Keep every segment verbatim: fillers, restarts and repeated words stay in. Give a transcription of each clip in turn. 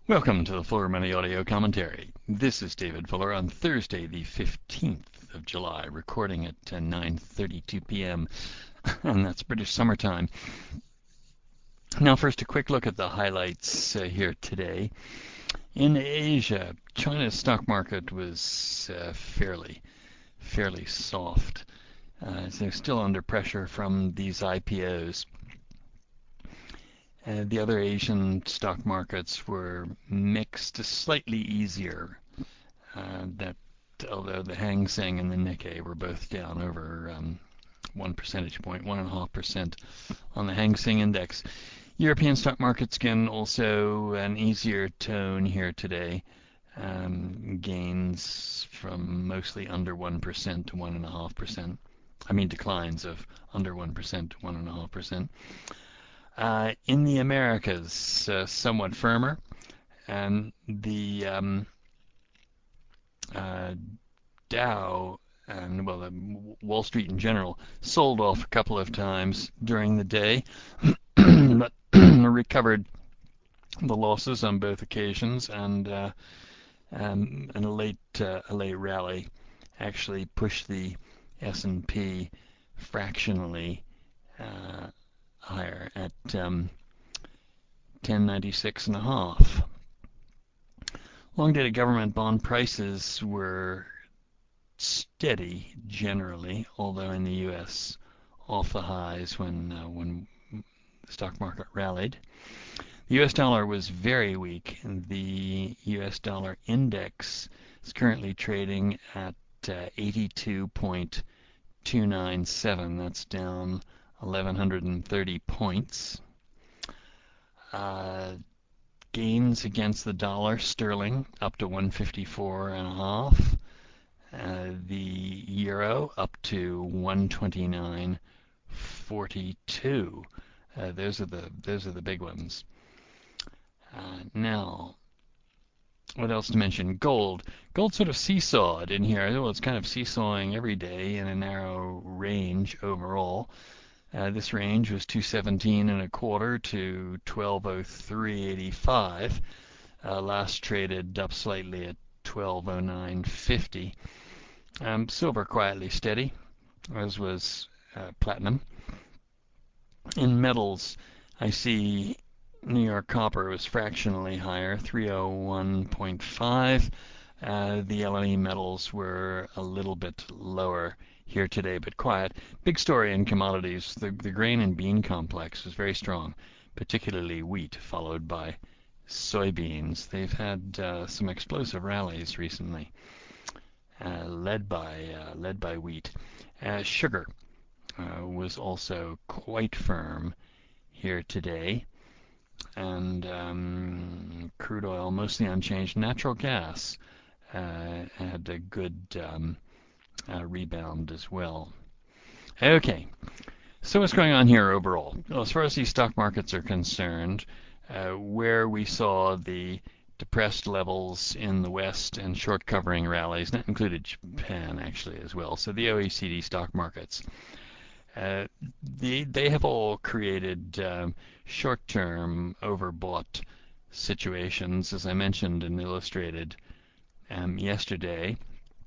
Welcome to the Fuller Money Audio Commentary. This is David Fuller on Thursday, the fifteenth of July, recording at uh, nine thirty-two p m and that's British summertime. Now, first, a quick look at the highlights uh, here today. In Asia, China's stock market was uh, fairly, fairly soft. Uh, so still under pressure from these I P Os. Uh, the other Asian stock markets were mixed, slightly easier. Uh, that although the Hang Seng and the Nikkei were both down over um, one percentage point, one and a half percent on the Hang Seng index. European stock markets again also an easier tone here today. Um, gains from mostly under one percent to one and a half percent. I mean declines of under one percent to one and a half percent. Uh, in the Americas, uh, somewhat firmer, and the um, uh, Dow and well, the Wall Street in general sold off a couple of times during the day, but recovered the losses on both occasions, and uh, um, and a late uh, a late rally actually pushed the S and P fractionally uh, higher at um, ten ninety-six and a half. Long-dated government bond prices were steady generally, although in the U S off the highs when uh, when the stock market rallied. The U S dollar was very weak. The U S dollar index is currently trading at uh, eighty-two point two nine seven. That's down eleven thirty points. Uh, gains against the dollar sterling up to one fifty-four and a half. Uh, the euro up to one twenty-nine forty-two. Uh, those are the those are the big ones. Uh, now, what else to mention? Gold. Gold sort of seesawed in here. Well, it's kind of seesawing every day in a narrow range overall. Uh, this range was two seventeen and a quarter to twelve oh three eighty-five. Uh, last traded up slightly at twelve oh nine fifty. Um, silver quietly steady, as was uh, platinum. In metals, I see New York copper was fractionally higher, three oh one point five. Uh, the L M E metals were a little bit lower here today, but quiet. Big story in commodities. The, the grain and bean complex was very strong, particularly wheat, followed by soybeans. They've had uh, some explosive rallies recently, uh, led by uh, led by wheat. Uh, sugar uh, was also quite firm here today, and um, crude oil mostly unchanged. Natural gas uh, had a good um, uh, rebound as well. Okay, so what's going on here overall? Well, as far as these stock markets are concerned, uh, where we saw the depressed levels in the West and short covering rallies, that included Japan actually as well. So the O E C D stock markets, uh, they, they have all created um, short-term overbought situations, as I mentioned and illustrated um, yesterday.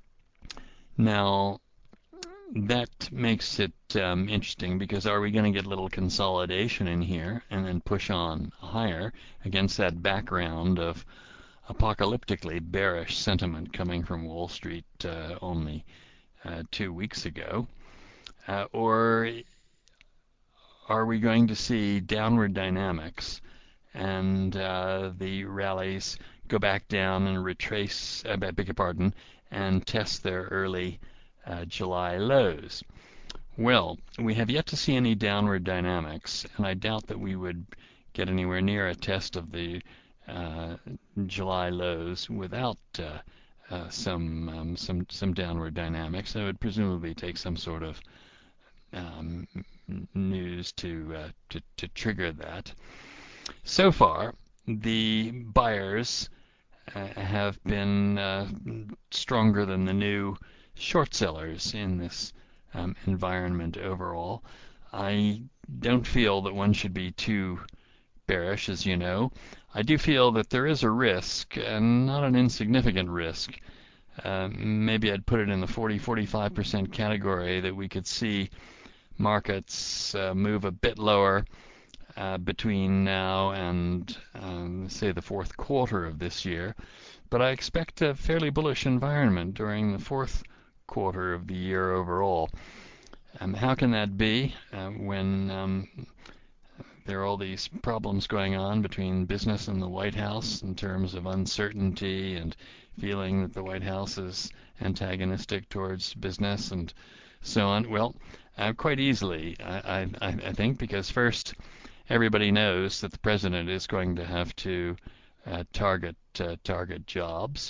Now, that makes it um, interesting because are we going to get a little consolidation in here and then push on higher against that background of apocalyptically bearish sentiment coming from Wall Street uh, only uh, two weeks ago? Uh, or are we going to see downward dynamics and uh, the rallies go back down and retrace, I beg your pardon, and test their early uh, July lows? Well, we have yet to see any downward dynamics, and I doubt that we would get anywhere near a test of the uh, July lows without uh, uh, some um, some some downward dynamics. So it would presumably take some sort of um, news to, uh, to to trigger that. So far, the buyers uh, have been uh, stronger than the new short sellers in this um, environment overall. I don't feel that one should be too bearish, as you know. I do feel that there is a risk, and not an insignificant risk. Uh, maybe I'd put it in the forty, forty-five percent category that we could see markets uh, move a bit lower uh, between now and, um, say, the fourth quarter of this year. But I expect a fairly bullish environment during the fourth quarter of the year overall. Um, how can that be uh, when um, there are all these problems going on between business and the White House in terms of uncertainty and feeling that the White House is antagonistic towards business and so on? Well, uh, quite easily, I, I, I think, because first, everybody knows that the president is going to have to uh, target uh, target jobs.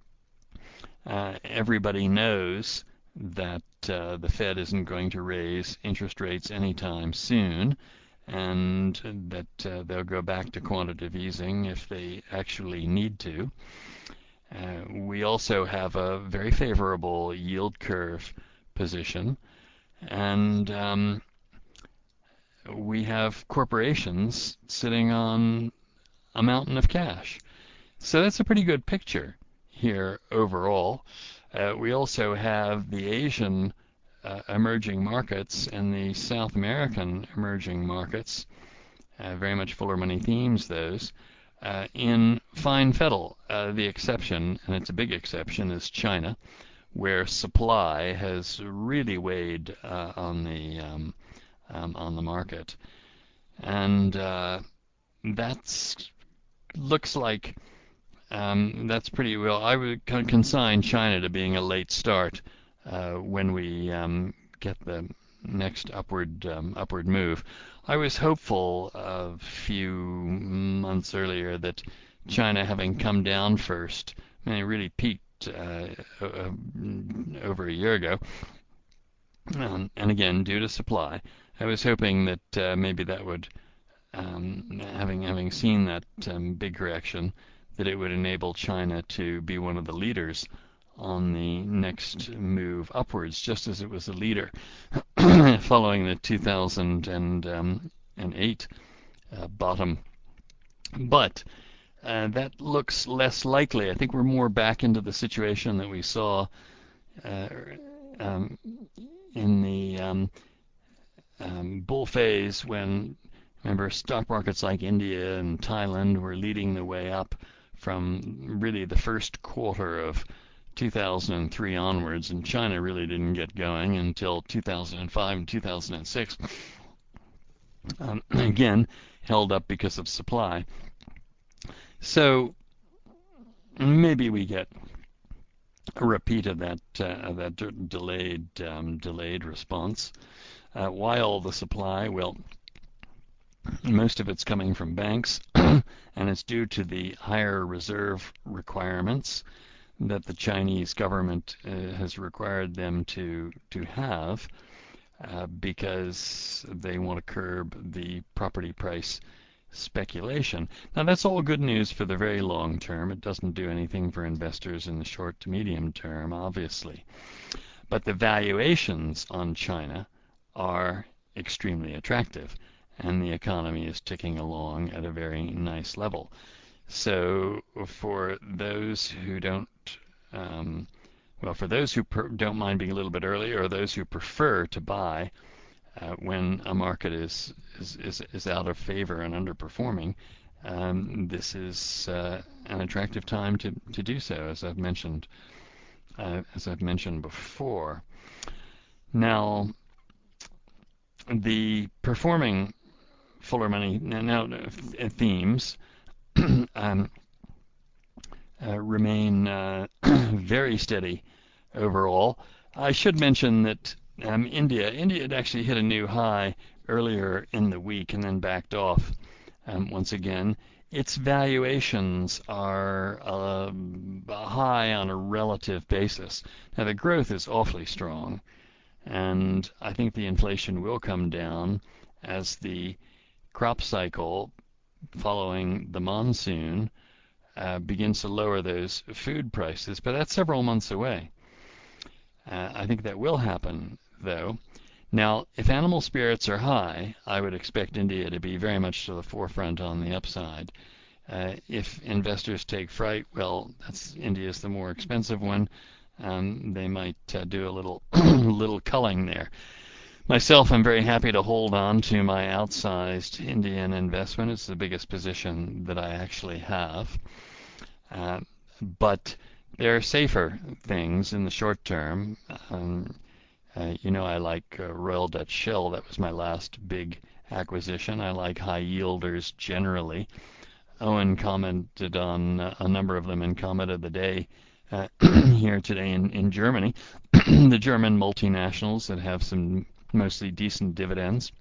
Uh, everybody knows that uh, the Fed isn't going to raise interest rates anytime soon, and that uh, they'll go back to quantitative easing if they actually need to. Uh, we also have a very favorable yield curve position, and um, we have corporations sitting on a mountain of cash. So that's a pretty good picture here overall. Uh, we also have the Asian uh, emerging markets and the South American emerging markets, uh, very much fuller money themes, those, uh, in fine fettle. Uh, the exception, and it's a big exception, is China, where supply has really weighed uh, on the um, um, on the market, and uh, that's looks like um, that's pretty well. I would consign China to being a late start uh, when we um, get the next upward um, upward move. I was hopeful a few months earlier that China, having come down first, I mean, it really peaked uh, over a year ago, um, and again due to supply. I was hoping that uh, maybe that would, um, having having seen that um, big correction, that it would enable China to be one of the leaders on the next move upwards, just as it was a leader following the two thousand eight uh, bottom. But uh, that looks less likely. I think we're more back into the situation that we saw uh, um, in the um, um, bull phase when, remember, stock markets like India and Thailand were leading the way up from really the first quarter of two thousand three onwards, and China really didn't get going until two thousand five and two thousand six. Um, again, held up because of supply. So maybe we get a repeat of that uh, that de- delayed um, delayed response. Uh, why all the supply? Well, most of it's coming from banks, and it's due to the higher reserve requirements that the Chinese government uh, has required them to to have uh, because they want to curb the property price speculation. Now that's all good news for the very long term. It doesn't do anything for investors in the short to medium term, obviously. But the valuations on China are extremely attractive, and the economy is ticking along at a very nice level. So for those who don't, um, well, for those who per- don't mind being a little bit early, or those who prefer to buy uh, when a market is, is is is out of favor and underperforming, um, this is uh, an attractive time to to do so, as I've mentioned, uh, as I've mentioned before. Now, the performing fuller money now, now uh, themes um, uh, remain uh, very steady overall. I should mention that um, India, India had actually hit a new high earlier in the week and then backed off um, once again. Its valuations are uh, high on a relative basis. Now the growth is awfully strong, and I think the inflation will come down as the crop cycle following the monsoon uh, begins to lower those food prices, but that's several months away. Uh, I think that will happen, though. Now, if animal spirits are high, I would expect India to be very much to the forefront on the upside. Uh, if investors take fright, well, that's India's the more expensive one. Um, they might uh, do a little little culling there. Myself, I'm very happy to hold on to my outsized Indian investment. It's the biggest position that I actually have. Uh, but there are safer things in the short term. Um, uh, you know, I like uh, Royal Dutch Shell. That was my last big acquisition. I like high yielders generally. Owen commented on uh, a number of them in comment of the day uh, here today in, in Germany. The German multinationals that have some mostly decent dividends.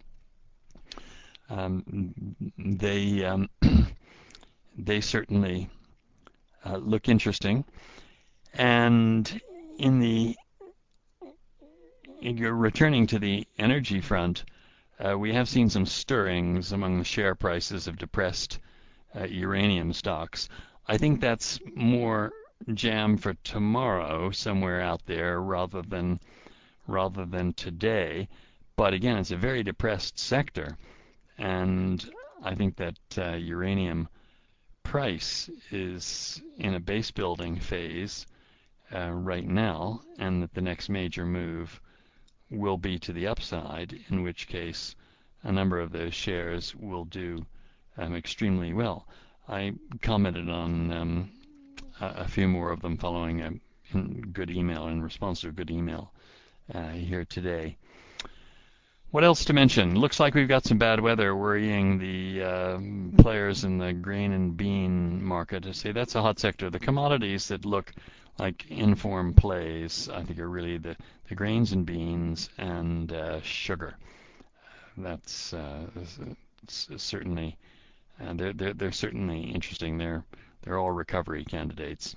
Um, they um, they certainly uh, look interesting. And in the you're returning to the energy front, uh, we have seen some stirrings among the share prices of depressed uh, uranium stocks. I think that's more jam for tomorrow somewhere out there rather than rather than today. But again, it's a very depressed sector, and I think that uh, uranium price is in a base building phase uh, right now, and that the next major move will be to the upside, in which case a number of those shares will do um, extremely well. I commented on um, a, a few more of them following a good email, in response to a good email uh, here today. What else to mention? Looks like we've got some bad weather worrying the uh, players in the grain and bean market. To say that's a hot sector. The commodities that look like inform plays, I think, are really the, the grains and beans and uh, sugar. That's uh, certainly uh, they're, they're they're certainly interesting. They're they're all recovery candidates.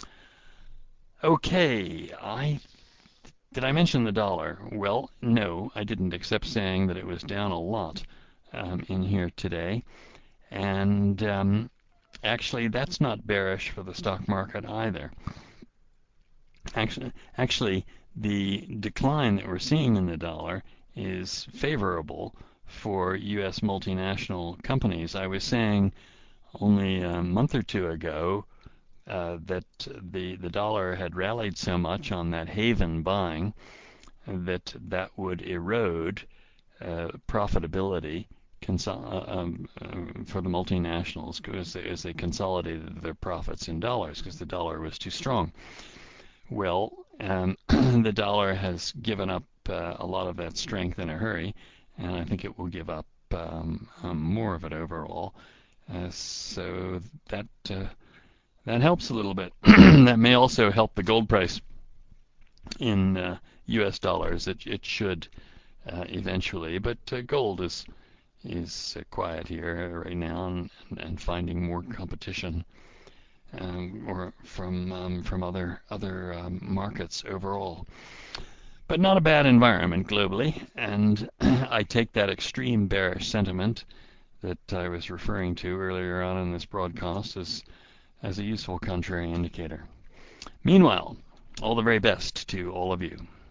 Okay, I did I mention the dollar? Well, no, I didn't, except saying that it was down a lot um, in here today. And um, actually, that's not bearish for the stock market either. Actually, actually, the decline that we're seeing in the dollar is favorable for U S multinational companies. I was saying only a month or two ago uh, that the the dollar had rallied so much on that haven buying that that would erode uh, profitability consol- um, uh, for the multinationals as they, as they consolidated their profits in dollars because the dollar was too strong. Well, um, the dollar has given up uh, a lot of that strength in a hurry, and I think it will give up um, um, more of it overall. Uh, so that uh, that helps a little bit. That may also help the gold price in uh, U S dollars. It it should uh, eventually, but uh, gold is is uh, quiet here right now and, and finding more competition um, or from um, from other other um, markets overall. But not a bad environment globally, and I take that extreme bearish sentiment that I was referring to earlier on in this broadcast as as a useful contrary indicator. Meanwhile, all the very best to all of you.